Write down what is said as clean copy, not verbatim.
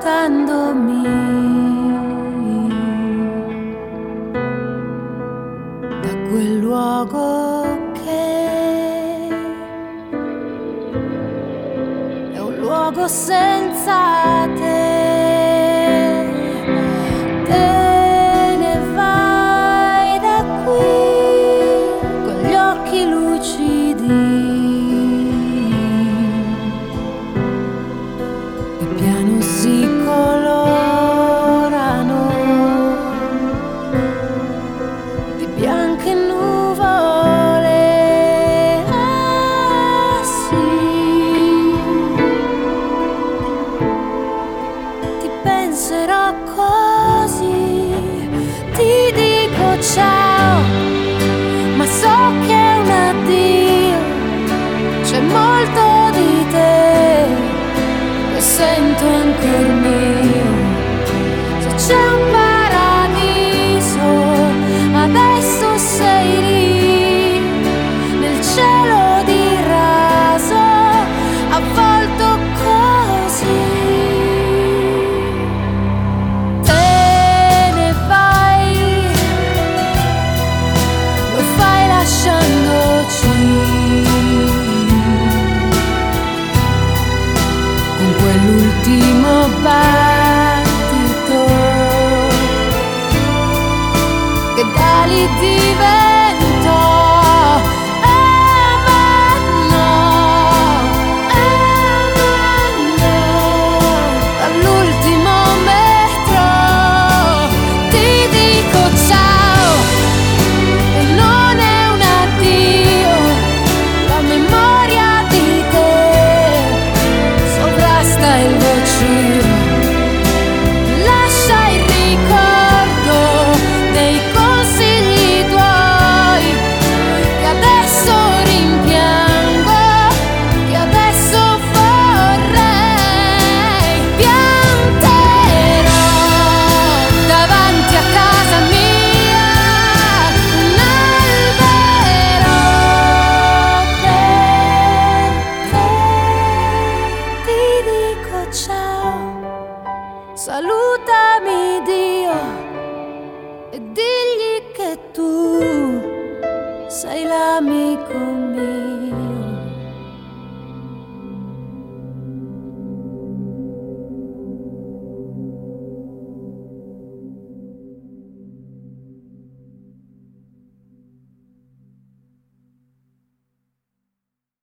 allontanandomi da quel luogo che è un luogo senza te. Te ne vai da qui con gli occhi lucidi e piano si colorano di bianche nuvole. Ah sì, ti penserò così, ti dico ciao, ma so che è un addio, c'è molto di te che sento ancor mio. Se c'è un paradiso, adesso sei lì, nel cielo di raso, avvolto così. Te ne vai, lo fai lasciandoci con quell'ultimo battito che dà l'idea